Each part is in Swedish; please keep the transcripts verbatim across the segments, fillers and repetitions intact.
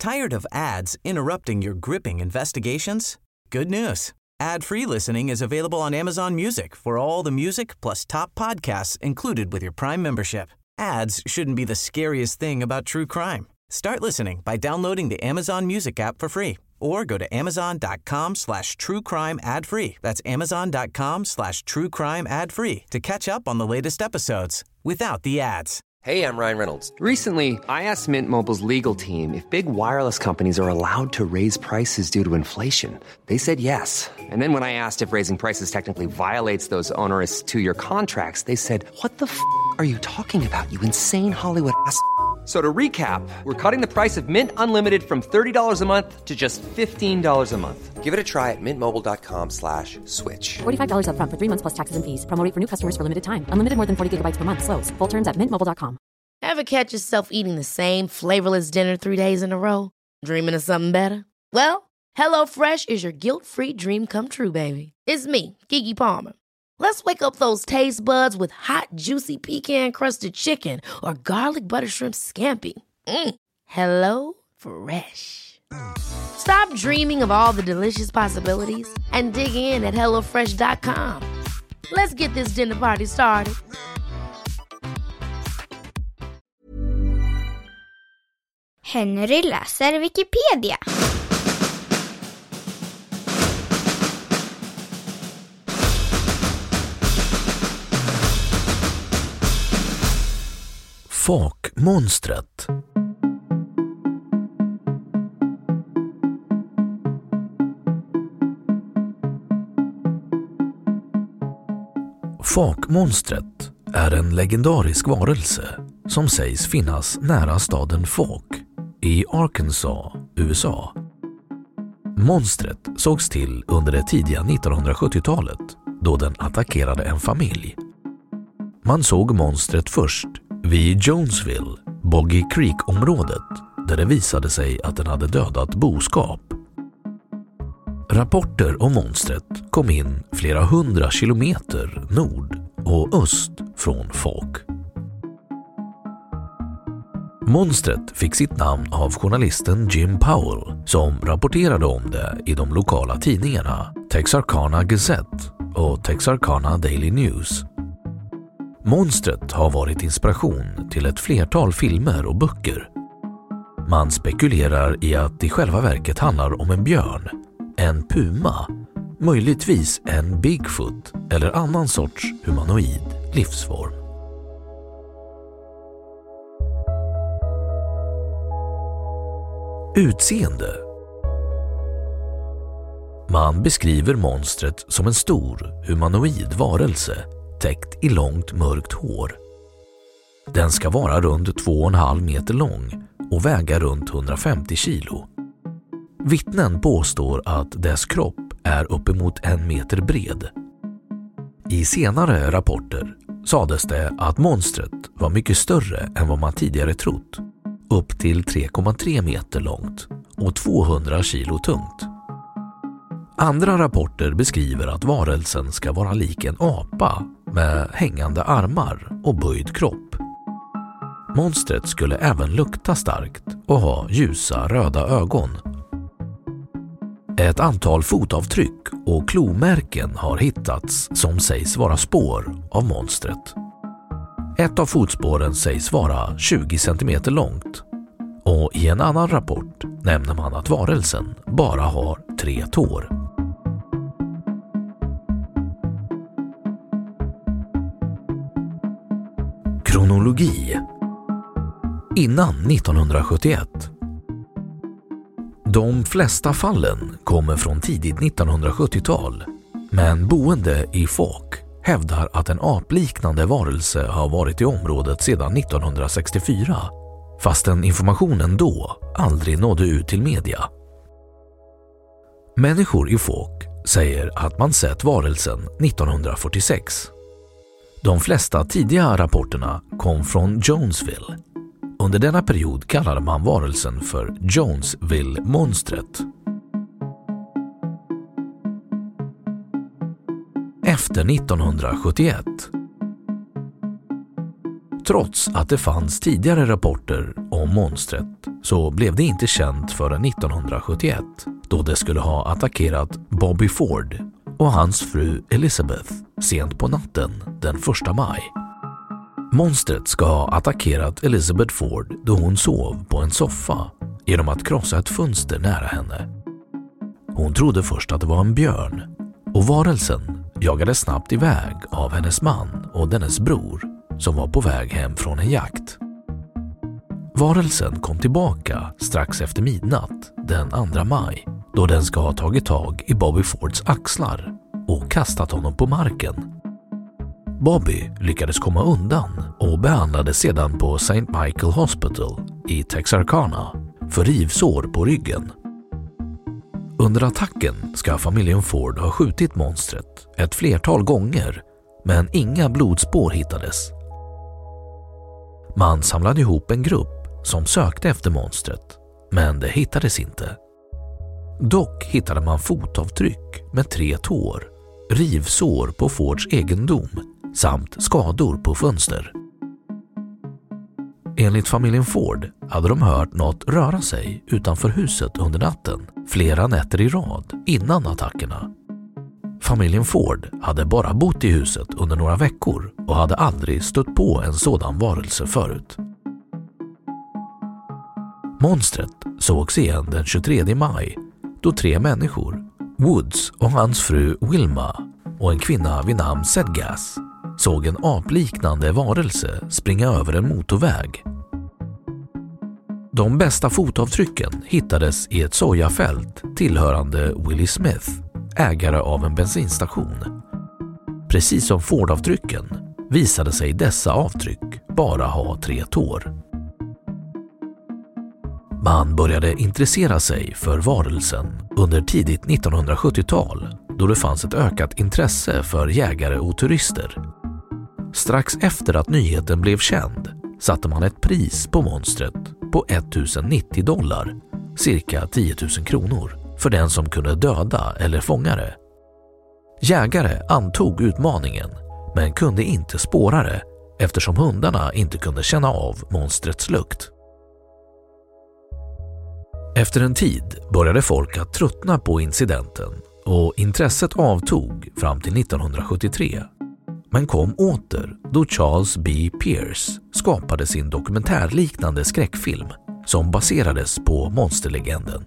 Tired of ads interrupting your gripping investigations? Good news. Ad-free listening is available on Amazon Music for all the music plus top podcasts included with your Prime membership. Ads shouldn't be the scariest thing about true crime. Start listening by downloading the Amazon Music app for free or go to amazon.com slash true crime ad free. That's amazon.com slash true crime ad free to catch up on the latest episodes without the ads. Hey, I'm Ryan Reynolds. Recently, I asked Mint Mobile's legal team if big wireless companies are allowed to raise prices due to inflation. They said yes. And then when I asked if raising prices technically violates those onerous two-year contracts, they said, what the f*** are you talking about, you insane Hollywood ass f- So to recap, we're cutting the price of Mint Unlimited from thirty dollars a month to just fifteen dollars a month. Give it a try at mintmobile.com slash switch. forty-five dollars up front for three months plus taxes and fees. Promo rate for new customers for limited time. Unlimited more than forty gigabytes per month. Slows full terms at mint mobile dot com. Ever catch yourself eating the same flavorless dinner three days in a row? Dreaming of something better? Well, HelloFresh is your guilt-free dream come true, baby. It's me, Keke Palmer. Let's wake up those taste buds with hot, juicy pecan-crusted chicken or garlic butter shrimp scampi. Mm. Hello Fresh. Stop dreaming of all the delicious possibilities and dig in at hello fresh dot com. Let's get this dinner party started. Henry läser Wikipedia. Falk-monstret. Falk-monstret är en legendarisk varelse som sägs finnas nära staden Falk i Arkansas, U S A. Monstret sågs till under det tidiga nittonhundrasjuttiotalet då den attackerade en familj. Man såg monstret först vid Jonesville, Boggy Creek-området där det visade sig att den hade dödat boskap. Rapporter om monstret kom in flera hundra kilometer nord och öst från Falk. Monstret fick sitt namn av journalisten Jim Powell som rapporterade om det i de lokala tidningarna Texarkana Gazette och Texarkana Daily News. Monstret har varit inspiration till ett flertal filmer och böcker. Man spekulerar i att det i själva verket handlar om en björn, en puma, möjligtvis en Bigfoot eller annan sorts humanoid livsform. Utseende. Man beskriver monstret som en stor humanoid varelse täckt i långt mörkt hår. Den ska vara runt två och en halv meter lång och väga runt hundrafemtio kilo. Vittnen påstår att dess kropp är uppemot en meter bred. I senare rapporter sades det att monstret var mycket större än vad man tidigare trott, upp till tre komma tre meter långt och tvåhundra kilo tungt. Andra rapporter beskriver att varelsen ska vara lik en apa med hängande armar och böjd kropp. Monstret skulle även lukta starkt och ha ljusa röda ögon. Ett antal fotavtryck och klomärken har hittats som sägs vara spår av monstret. Ett av fotspåren sägs vara tjugo centimeter långt och i en annan rapport nämner man att varelsen bara har tre tår. Kronologi. Innan nittonhundrasjuttioett. De flesta fallen kommer från tidigt nittonhundrasjuttiotal, men boende i Falk hävdar att en apliknande varelse har varit i området sedan nittonhundrasextiofyra, fastän informationen då aldrig nådde ut till media. Människor i Falk säger att man sett varelsen nittonhundrafyrtiosex. De flesta tidiga rapporterna kom från Jonesville. Under denna period kallade man varelsen för Jonesville-monstret. Efter nittonhundrasjuttioett. Trots att det fanns tidigare rapporter om monstret så blev det inte känt förrän nittonhundrasjuttioett då det skulle ha attackerat Bobby Ford och hans fru Elizabeth sent på natten den första maj. Monstret ska ha attackerat Elizabeth Ford då hon sov på en soffa genom att krossa ett fönster nära henne. Hon trodde först att det var en björn och varelsen jagade snabbt iväg av hennes man och dennes bror som var på väg hem från en jakt. Varelsen kom tillbaka strax efter midnatt den andra maj då den ska ha tagit tag i Bobby Fords axlar och kastat honom på marken. Bobby lyckades komma undan och behandlades sedan på Saint Michael Hospital i Texarkana för rivsår på ryggen. Under attacken ska familjen Ford ha skjutit monstret ett flertal gånger men inga blodspår hittades. Man samlade ihop en grupp som sökte efter monstret men det hittades inte. Dock hittade man fotavtryck med tre tår, rivsår på Fords egendom samt skador på fönster. Enligt familjen Ford hade de hört något röra sig utanför huset under natten flera nätter i rad innan attackerna. Familjen Ford hade bara bott i huset under några veckor och hade aldrig stött på en sådan varelse förut. Monstret sågs igen den tjugotredje maj då tre människor, Woods och hans fru Wilma och en kvinna vid namn Sedgas, såg en apliknande varelse springa över en motorväg. De bästa fotavtrycken hittades i ett sojafält tillhörande Willie Smith, ägare av en bensinstation. Precis som Ford-avtrycken visade sig dessa avtryck bara ha tre tår. Man började intressera sig för varelsen under tidigt nittonhundrasjuttiotal då det fanns ett ökat intresse för jägare och turister. Strax efter att nyheten blev känd satte man ett pris på monstret på tusen nittio dollar, cirka tio tusen kronor, för den som kunde döda eller fånga det. Jägare antog utmaningen men kunde inte spåra det eftersom hundarna inte kunde känna av monstrets lukt. Efter en tid började folk att tröttna på incidenten och intresset avtog fram till nittonhundrasjuttiotre. Men kom åter då Charles B. Pierce skapade sin dokumentärliknande skräckfilm som baserades på monsterlegenden.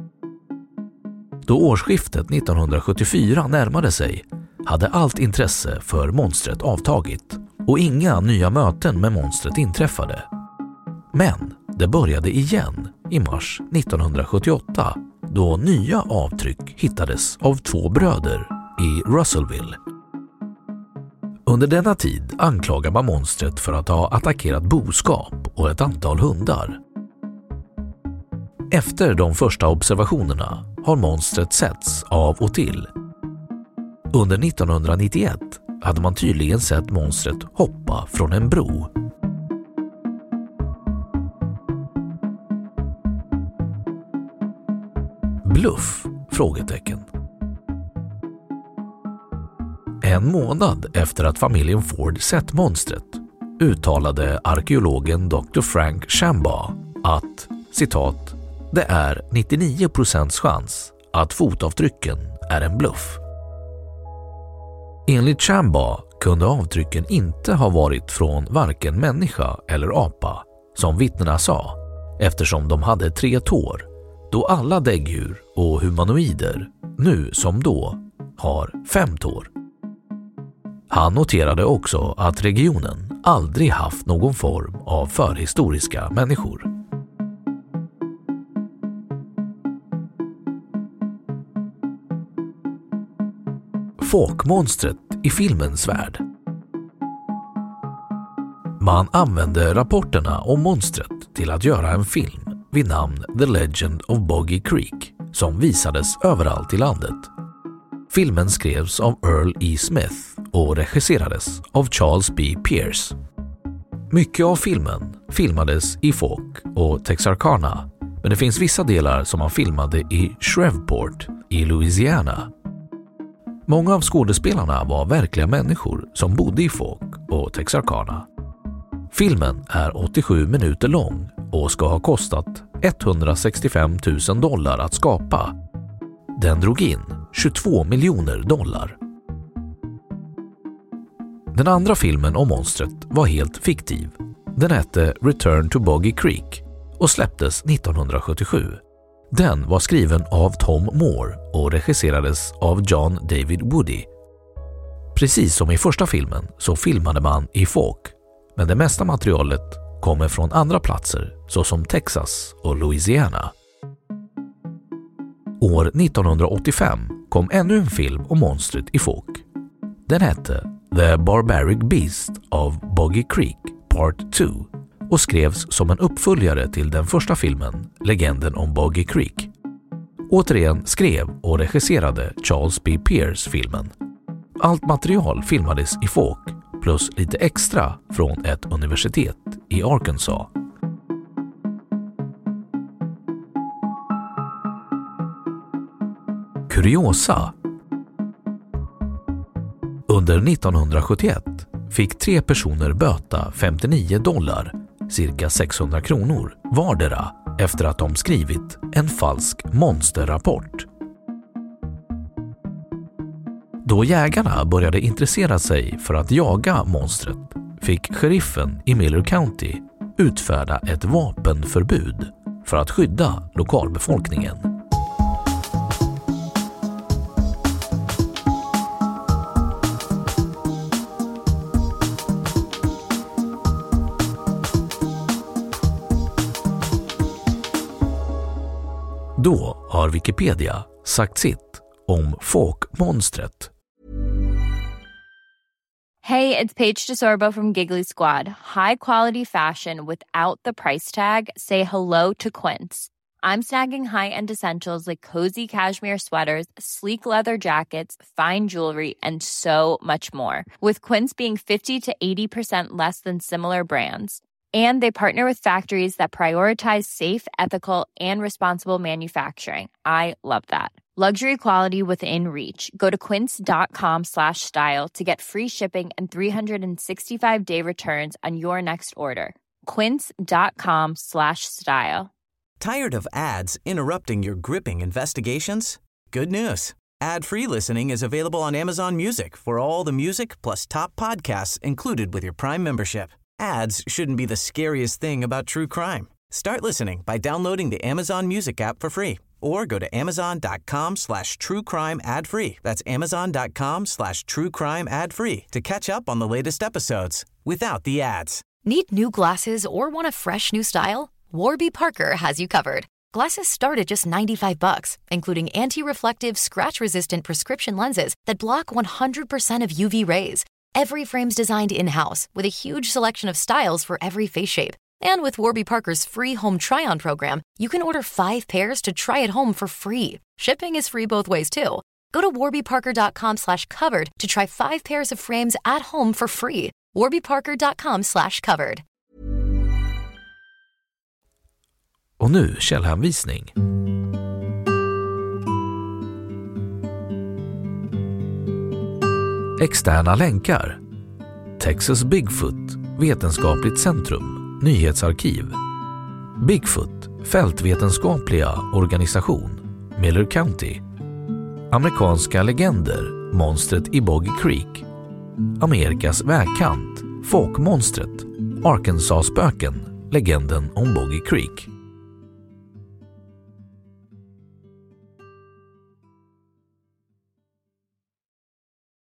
Då årsskiftet nittonhundrasjuttiofyra närmade sig hade allt intresse för monstret avtagit och inga nya möten med monstret inträffade. Men det började igen i mars nittonhundrasjuttioåtta då nya avtryck hittades av två bröder i Russellville. Under denna tid anklagar man monstret för att ha attackerat boskap och ett antal hundar. Efter de första observationerna har monstret setts av och till. Under nittonhundranittioett hade man tydligen sett monstret hoppa från en bro. Bluff? Frågetecken. En månad efter att familjen Ford sett monstret uttalade arkeologen doktor Frank Shambaugh att, citat, det är nittionio procent chans att fotavtrycken är en bluff. Enligt Shambaugh kunde avtrycken inte ha varit från varken människa eller apa, som vittnena sa, eftersom de hade tre tår, då alla däggdjur och humanoider, nu som då, har fem tår. Han noterade också att regionen aldrig haft någon form av förhistoriska människor. Folkmonstret i filmens värld. Man använde rapporterna om monstret till att göra en film vid namn The Legend of Boggy Creek som visades överallt i landet. Filmen skrevs av Earl E. Smith och regisserades av Charles B. Pierce. Mycket av filmen filmades i Fouke och Texarkana, men det finns vissa delar som man filmade i Shreveport i Louisiana. Många av skådespelarna var verkliga människor som bodde i Fouke och Texarkana. Filmen är åttiosju minuter lång och ska ha kostat etthundrasextiofem tusen dollar att skapa. Den drog in tjugotvå miljoner dollar. Den andra filmen om monstret var helt fiktiv. Den hette Return to Boggy Creek och släpptes nittonhundrasjuttiosju. Den var skriven av Tom Moore och regisserades av John David Woody. Precis som i första filmen så filmade man i Fawk, men det mesta materialet kommer från andra platser såsom Texas och Louisiana. År nittonhundraåttiofem kom ännu en film om monstret i Fawk. Den hette The Barbaric Beast of Boggy Creek Part två och skrevs som en uppföljare till den första filmen, Legenden om Boggy Creek. Återigen skrev och regisserade Charles B. Pierce filmen. Allt material filmades i Fawk plus lite extra från ett universitet i Arkansas. Kuriosa. Under nittonhundrasjuttioett fick tre personer böta femtionio dollar, cirka sexhundra kronor, vardera efter att de skrivit en falsk monsterrapport. Då jägarna började intressera sig för att jaga monstret fick sheriffen i Miller County utfärda ett vapenförbud för att skydda lokalbefolkningen. Då har Wikipedia sagt sitt om Fawk-monstret. Hey, it's Paige DeSorbo from Giggly Squad. High quality fashion without the price tag. Say hello to Quince. I'm snagging high-end essentials like cozy cashmere sweaters, sleek leather jackets, fine jewelry, and so much more. With Quince being fifty to eighty percent less than similar brands. And they partner with factories that prioritize safe, ethical, and responsible manufacturing. I love that. Luxury quality within reach. Go to quince.com slash style to get free shipping and three sixty-five day returns on your next order. Quince.com slash style. Tired of ads interrupting your gripping investigations? Good news. Ad-free listening is available on Amazon Music for all the music plus top podcasts included with your Prime membership. Ads shouldn't be the scariest thing about true crime. Start listening by downloading the Amazon Music app for free or go to amazon.com slash true crime ad free. That's amazon.com slash true crime ad free to catch up on the latest episodes without the ads. Need new glasses or want a fresh new style? Warby Parker has you covered. Glasses start at just ninety-five bucks, including anti-reflective, scratch-resistant prescription lenses that block one hundred percent of U V rays. Every frame's designed in-house with a huge selection of styles for every face shape. And with Warby Parker's free home try-on program, you can order five pairs to try at home for free. Shipping is free both ways too. Go to warbyparker.com slash covered to try five pairs of frames at home for free. warbyparker.com slash covered. Och nu källhänvisning. Externa länkar. Texas Bigfoot, Vetenskapligt centrum, Nyhetsarkiv. Bigfoot, Fältvetenskapliga organisation, Miller County. Amerikanska legender, monstret i Boggy Creek. Amerikas vägkant, Fawk-monstret, Arkansas-spöken, legenden om Boggy Creek.